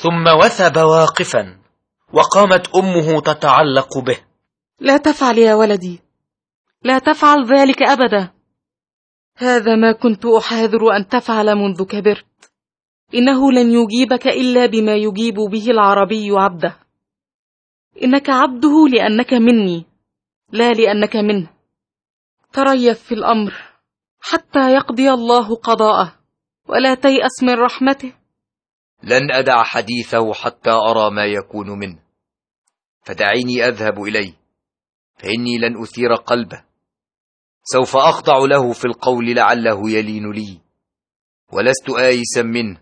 ثم وثب واقفا، وقامت أمه تتعلق به. لا تفعل يا ولدي، لا تفعل ذلك أبدا. هذا ما كنت أحاذر أن تفعل منذ كبرت. إنه لن يجيبك إلا بما يجيب به العربي عبده. إنك عبده لأنك مني، لا لأنك منه. تريث في الأمر حتى يقضي الله قضاءه، ولا تيأس من رحمته. لن أدع حديثه حتى أرى ما يكون منه، فدعيني أذهب إليه، فإني لن أثير قلبه. سوف أخضع له في القول لعله يلين لي، ولست آيسا منه،